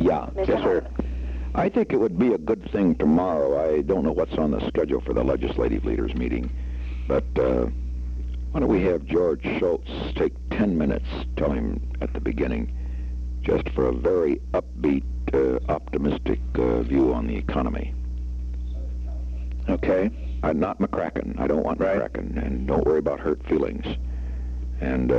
Yeah. Make Yes, it sir. happen. I think it would be a good thing tomorrow. I don't know what's on the schedule for the legislative leaders meeting, but why don't we have George Schultz take 10 minutes, tell him at the beginning, just for a very upbeat, optimistic view on the economy. Okay. Not McCracken. I don't want Right. McCracken, and don't worry about hurt feelings. And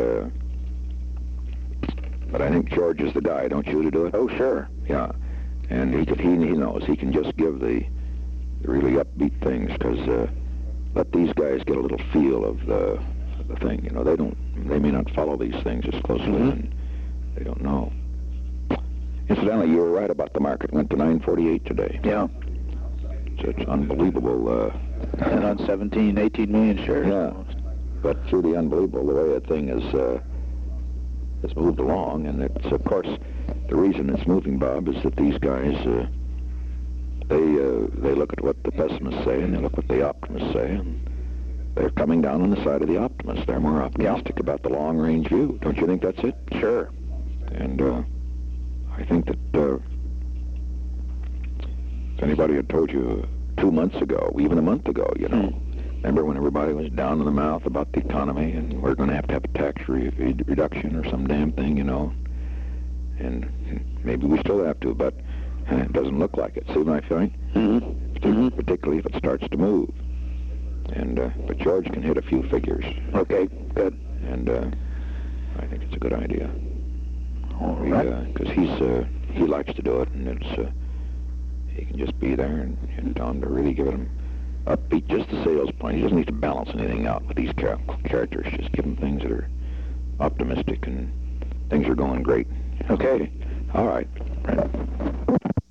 but I think George is the guy, don't you, to do it? Oh, sure. Yeah, and he knows he can just give the really upbeat things, because let these guys get a little feel of the thing. You know, they may not follow these things as closely, and they don't know. Incidentally, you were right about the market. Went to 948 today. Yeah. It's unbelievable. And on 17, 18 million shares. Yeah. But through the unbelievable, the way the thing has moved along, and it's, of course, the reason it's moving, Bob, is that these guys, they look at what the pessimists say, and they look what the optimists say, and they're coming down on the side of the optimists. They're more optimistic about the long-range view. Don't you think that's it? Sure. And I think that if anybody had told you 2 months ago, even a month ago, you know, remember when everybody was down in the mouth about the economy and we're going to have a tax reduction or some damn thing, you know, and maybe we still have to, but it doesn't look like it. See my point? Particularly if it starts to move. And but George can hit a few figures. Okay, good. And I think it's a good idea. All right. Because he likes to do it, and it's he can just be there and tell him to really give him upbeat, just the sales point. He doesn't need to balance anything out with these characters. Just give him things that are optimistic, and things are going great. Okay. All right.